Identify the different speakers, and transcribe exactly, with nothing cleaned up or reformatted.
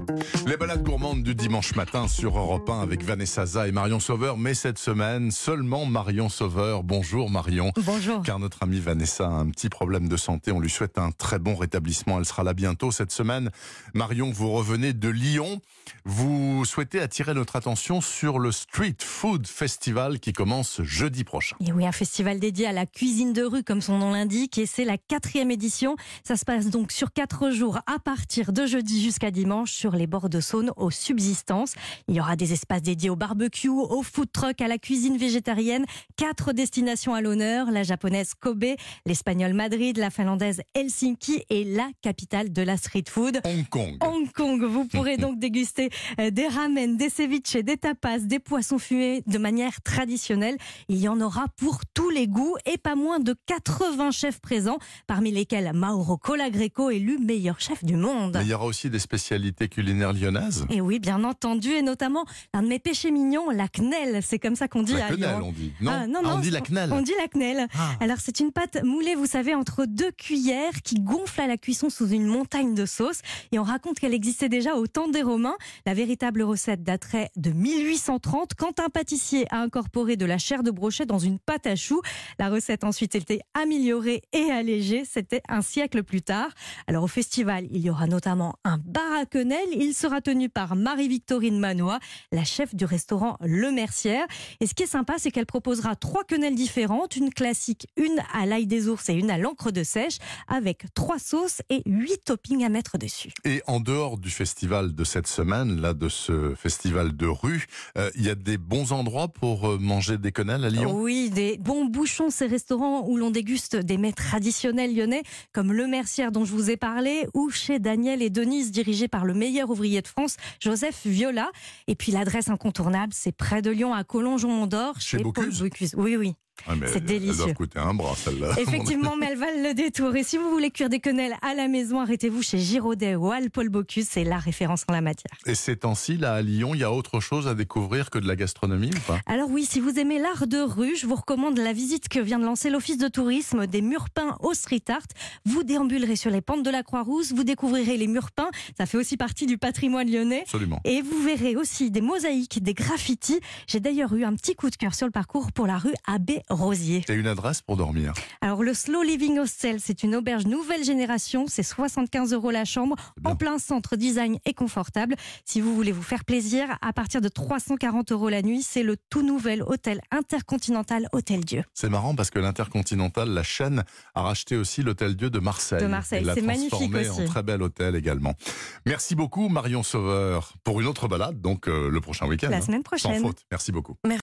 Speaker 1: Les balades gourmandes du dimanche matin sur Europe un avec Vanessa Za et Marion Sauveur. Mais cette semaine, seulement Marion Sauveur. Bonjour Marion.
Speaker 2: Bonjour.
Speaker 1: Car notre amie Vanessa a un petit problème de santé. On lui souhaite un très bon rétablissement. Elle sera là bientôt cette semaine. Marion, vous revenez de Lyon. Vous souhaitez attirer notre attention sur le Street Food Festival qui commence jeudi prochain.
Speaker 2: Et oui, un festival dédié à la cuisine de rue, comme son nom l'indique. Et c'est la quatrième édition. Ça se passe donc sur quatre jours à partir de jeudi jusqu'à dimanche sur les bords de Saône aux subsistances. Il y aura des espaces dédiés au barbecue, au food truck, à la cuisine végétarienne. Quatre destinations à l'honneur, la japonaise Kobe, l'espagnole Madrid, la finlandaise Helsinki et la capitale de la street food,
Speaker 1: Hong Kong.
Speaker 2: Hong Kong. Vous pourrez donc déguster des ramen, des ceviches, des tapas, des poissons fumés de manière traditionnelle. Il y en aura pour tous les goûts et pas moins de quatre-vingts chefs présents, parmi lesquels Mauro Colagreco, élu meilleur chef du monde.
Speaker 1: Mais il y aura aussi des spécialités culinaires lyonnaises.
Speaker 2: Et oui, bien entendu, et notamment l'un de mes péchés mignons, la quenelle. C'est comme ça qu'on dit
Speaker 1: la
Speaker 2: à Lyon.
Speaker 1: quenelle, on dit. Non,
Speaker 2: ah, non,
Speaker 1: ah,
Speaker 2: non
Speaker 1: on dit la quenelle.
Speaker 2: On dit la quenelle.
Speaker 1: Ah.
Speaker 2: Alors, c'est une pâte moulée, vous savez, entre deux cuillères qui gonfle à la cuisson sous une montagne de sauce. Et on raconte qu'elle existait déjà au temps des Romains. La véritable recette daterait de mille huit cent trente, quand un pâtissier a incorporé de la chair de brochet dans une pâte à choux. La recette ensuite était améliorée et allégée. C'était un siècle plus tard. Alors, au festival, il y aura notamment un bar à quenelle. Il sera tenu par Marie-Victorine Manois, la chef du restaurant Le Mercière. Et ce qui est sympa, c'est qu'elle proposera trois quenelles différentes, une classique, une à l'ail des ours et une à l'encre de sèche, avec trois sauces et huit toppings à mettre dessus.
Speaker 1: Et en dehors du festival de cette semaine, là, de ce festival de rue, euh, il y a des bons endroits pour euh, manger des quenelles à Lyon?
Speaker 2: Oui, des bons bouchons, ces restaurants où l'on déguste des mets traditionnels lyonnais, comme Le Mercière dont je vous ai parlé, ou chez Daniel et Denise, dirigé par le meilleur ouvrier de France, Joseph Viola. Et puis l'adresse incontournable, c'est près de Lyon, à Collonges-Mont-d'Or,
Speaker 1: Chez
Speaker 2: chez Paul
Speaker 1: Bocuse.
Speaker 2: Bocuse. Oui, oui.
Speaker 1: Ah, mais
Speaker 2: C'est
Speaker 1: elle,
Speaker 2: délicieux.
Speaker 1: Elle doit coûter un bras, celle-là.
Speaker 2: Effectivement, mais elles valent le détour. Et si vous voulez cuire des quenelles à la maison, arrêtez-vous chez Giraudet ou à Paul Bocuse. C'est la référence en la matière.
Speaker 1: Et ces temps-ci, là, à Lyon, il y a autre chose à découvrir que de la gastronomie ou pas?
Speaker 2: Alors oui, si vous aimez l'art de rue, je vous recommande la visite que vient de lancer l'Office de tourisme des murs peints au street art. Vous déambulerez sur les pentes de la Croix-Rousse, vous découvrirez les murs peints. Ça fait aussi partie du patrimoine lyonnais.
Speaker 1: Absolument.
Speaker 2: Et vous verrez aussi des mosaïques, des graffitis. J'ai d'ailleurs eu un petit coup de cœur sur le parcours pour la rue Abbé Rosier.
Speaker 1: Et une adresse pour dormir?
Speaker 2: Alors le Slow Living Hostel, c'est une auberge nouvelle génération, c'est soixante-quinze euros la chambre, en plein centre, design et confortable. Si vous voulez vous faire plaisir, à partir de trois cent quarante euros la nuit, c'est le tout nouvel hôtel intercontinental Hôtel Dieu.
Speaker 1: C'est marrant parce que l'Intercontinental, la chaîne, a racheté aussi l'Hôtel Dieu de Marseille.
Speaker 2: De Marseille, c'est magnifique aussi.
Speaker 1: Et l'a transformé en très bel hôtel également. Merci beaucoup Marion Sauveur pour une autre balade, donc euh, le prochain week-end.
Speaker 2: La
Speaker 1: hein.
Speaker 2: semaine prochaine.
Speaker 1: Sans faute. Merci beaucoup.
Speaker 2: Merci.